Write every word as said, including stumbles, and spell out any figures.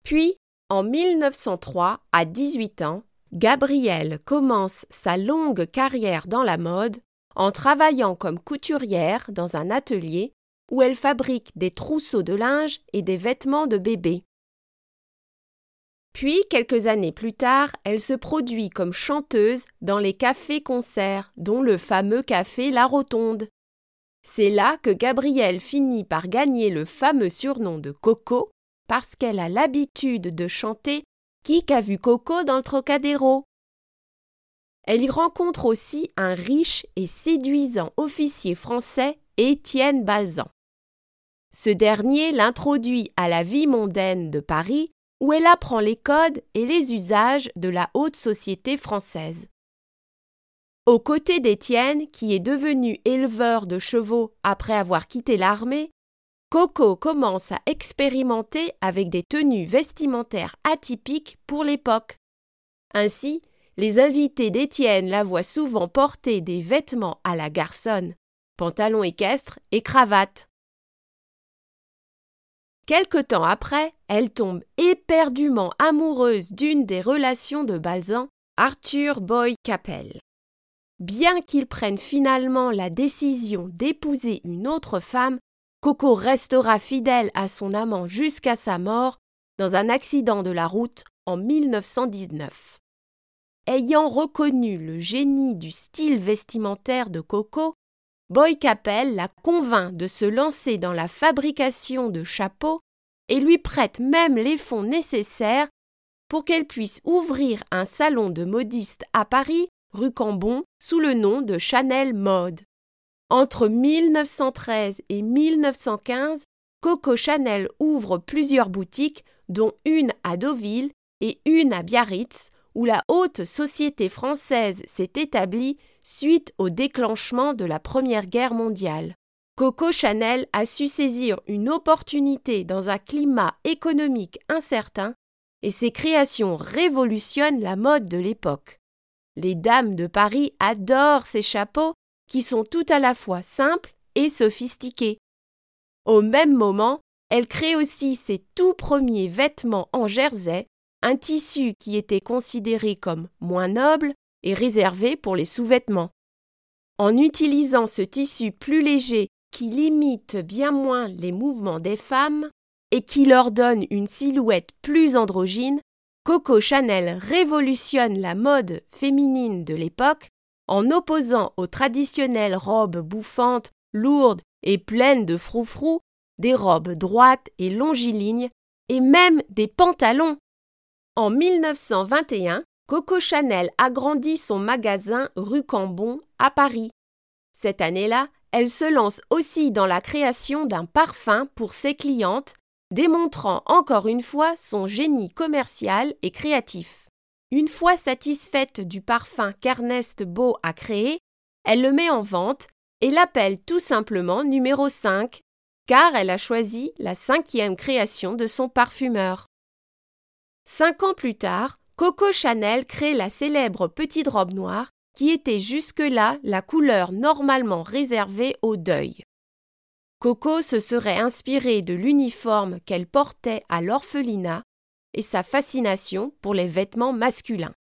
Puis, en mille neuf cent trois, à dix-huit ans, Gabrielle commence sa longue carrière dans la mode en travaillant comme couturière dans un atelier où elle fabrique des trousseaux de linge et des vêtements de bébé. Puis, quelques années plus tard, elle se produit comme chanteuse dans les cafés-concerts, dont le fameux café La Rotonde. C'est là que Gabrielle finit par gagner le fameux surnom de Coco, parce qu'elle a l'habitude de chanter « Qui qu'a vu Coco dans le Trocadéro ?» Elle y rencontre aussi un riche et séduisant officier français, Étienne Balsan. Ce dernier l'introduit à la vie mondaine de Paris, où elle apprend les codes et les usages de la haute société française. Aux côtés d'Étienne, qui est devenu éleveur de chevaux après avoir quitté l'armée, Coco commence à expérimenter avec des tenues vestimentaires atypiques pour l'époque. Ainsi, les invités d'Étienne la voient souvent porter des vêtements à la garçonne, pantalons équestres et cravate. Quelque temps après, elle tombe éperdument amoureuse d'une des relations de Balsan, Arthur Boy Capel. Bien qu'il prenne finalement la décision d'épouser une autre femme, Coco restera fidèle à son amant jusqu'à sa mort dans un accident de la route en mille neuf cent dix-neuf. Ayant reconnu le génie du style vestimentaire de Coco, Boy Capel la convainc de se lancer dans la fabrication de chapeaux et lui prête même les fonds nécessaires pour qu'elle puisse ouvrir un salon de modistes à Paris, rue Cambon, sous le nom de Chanel Mode. Entre mille neuf cent treize et mille neuf cent quinze, Coco Chanel ouvre plusieurs boutiques, dont une à Deauville et une à Biarritz, où la haute société française s'est établie suite au déclenchement de la Première Guerre mondiale. Coco Chanel a su saisir une opportunité dans un climat économique incertain et ses créations révolutionnent la mode de l'époque. Les dames de Paris adorent ces chapeaux qui sont tout à la fois simples et sophistiqués. Au même moment, elle crée aussi ses tout premiers vêtements en jersey, un tissu qui était considéré comme moins noble et réservé pour les sous-vêtements. En utilisant ce tissu plus léger qui limite bien moins les mouvements des femmes et qui leur donne une silhouette plus androgyne, Coco Chanel révolutionne la mode féminine de l'époque en opposant aux traditionnelles robes bouffantes, lourdes et pleines de froufrous, des robes droites et longilignes et même des pantalons. En mille neuf cent vingt et un, Coco Chanel agrandit son magasin rue Cambon à Paris. Cette année-là, elle se lance aussi dans la création d'un parfum pour ses clientes, démontrant encore une fois son génie commercial et créatif. Une fois satisfaite du parfum qu'Ernest Beau a créé, elle le met en vente et l'appelle tout simplement numéro cinq, car elle a choisi la cinquième création de son parfumeur. Cinq ans plus tard, Coco Chanel crée la célèbre petite robe noire qui était jusque-là la couleur normalement réservée au deuil. Coco se serait inspirée de l'uniforme qu'elle portait à l'orphelinat et sa fascination pour les vêtements masculins.